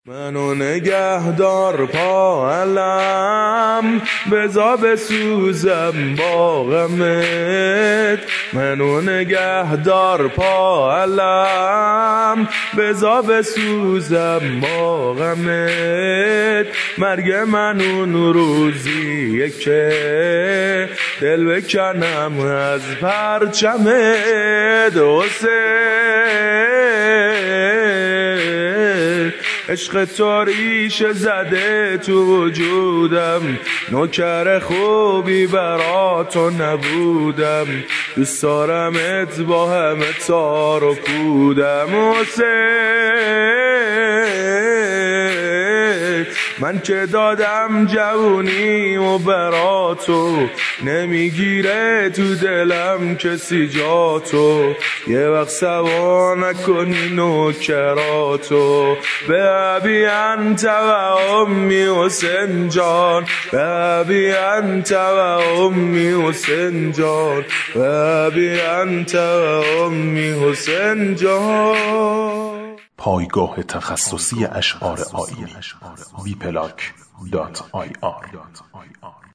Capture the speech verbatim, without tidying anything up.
منو نگهدار پاهلم بزا بسوزم با غمت. منو نگهدار پاهلم بزا بسوزم با غمت. مرگ من اون روزیه که دل بکنم از پرچمت حسین. عشق تو ریشه زده تو وجودم، نوکر خوبی برا تو نبودم. دوست دارمت با همه تار و پودم حسین. من که دادم جوونی و برا تو، نمیگیره تو دلم کسی جا تو. یه وقت سوا نکنی نوکراتو. به ابی انت و امی حسین جان، به ابی انت و امی حسین جان، به ابی انت و امی حسین جان. پایگاه تخصصی اشعار آیینی بی پلاک دات آی آر